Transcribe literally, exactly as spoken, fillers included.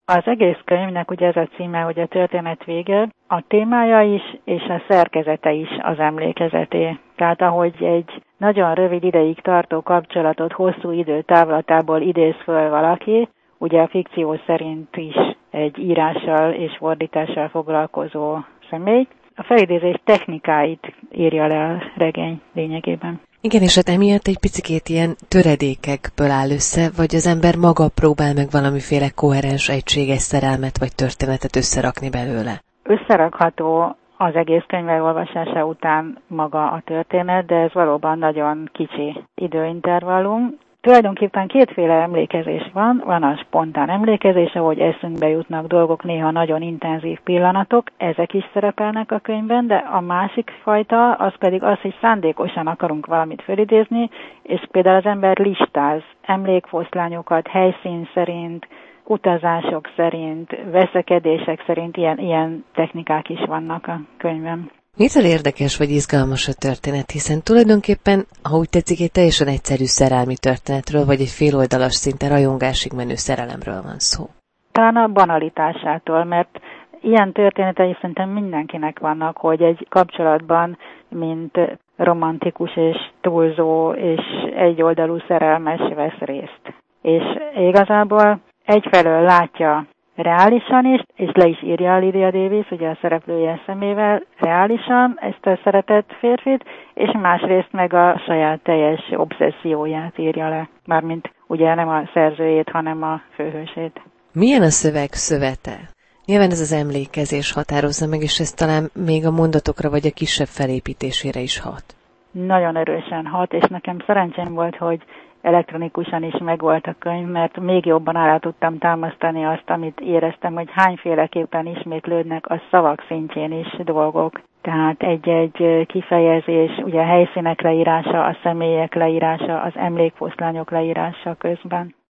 Az egész könyvnek ugye ez a címe, hogy a történet vége, a témája is és a szerkezete is az emlékezeté. Tehát ahogy egy nagyon rövid ideig tartó kapcsolatot hosszú idő távlatából idéz föl valaki, ugye a fikció szerint is egy írással és fordítással foglalkozó személy, a felidézés technikáit írja le a regény lényegében. Igen, és hát emiatt egy picikét ilyen töredékekből áll össze, vagy az ember maga próbál meg valamiféle koherens, egységes szerelmet vagy történetet összerakni belőle? Összerakható az egész könyv elolvasása után maga a történet, de ez valóban nagyon kicsi időintervallum. Tulajdonképpen kétféle emlékezés van, van a spontán emlékezés, ahogy eszünkbe jutnak dolgok, néha nagyon intenzív pillanatok, ezek is szerepelnek a könyvben, de a másik fajta az pedig az, hogy szándékosan akarunk valamit felidézni, és például az ember listáz emlékfoszlányokat helyszín szerint, utazások szerint, veszekedések szerint, ilyen, ilyen technikák is vannak a könyvben. Mitől érdekes vagy izgalmas a történet, hiszen tulajdonképpen, ha úgy tetszik, egy teljesen egyszerű szerelmi történetről, vagy egy féloldalas, szinte rajongásig menő szerelemről van szó? Talán a banalitásától, mert ilyen történetei szerintem mindenkinek vannak, hogy egy kapcsolatban, mint romantikus és túlzó és egyoldalú szerelmes vesz részt. És igazából egyfelől látja reálisan is, és le is írja a Lydia Davis, ugye a szereplője szemével, reálisan ezt a szeretett férfit, és másrészt meg a saját teljes obszesszióját írja le. Mármint ugye nem a szerzőjét, hanem a főhősét. Milyen a szöveg szövete? Nyilván ez az emlékezés határozza meg, és ez talán még a mondatokra vagy a kisebb felépítésére is hat. Nagyon erősen hat, és nekem szerencsém volt, hogy elektronikusan is megvolt a könyv, mert még jobban alá tudtam támasztani azt, amit éreztem, hogy hányféleképpen ismétlődnek a szavak szintjén is dolgok. Tehát egy-egy kifejezés, ugye a helyszínek leírása, a személyek leírása, az emlékfoszlányok leírása közben.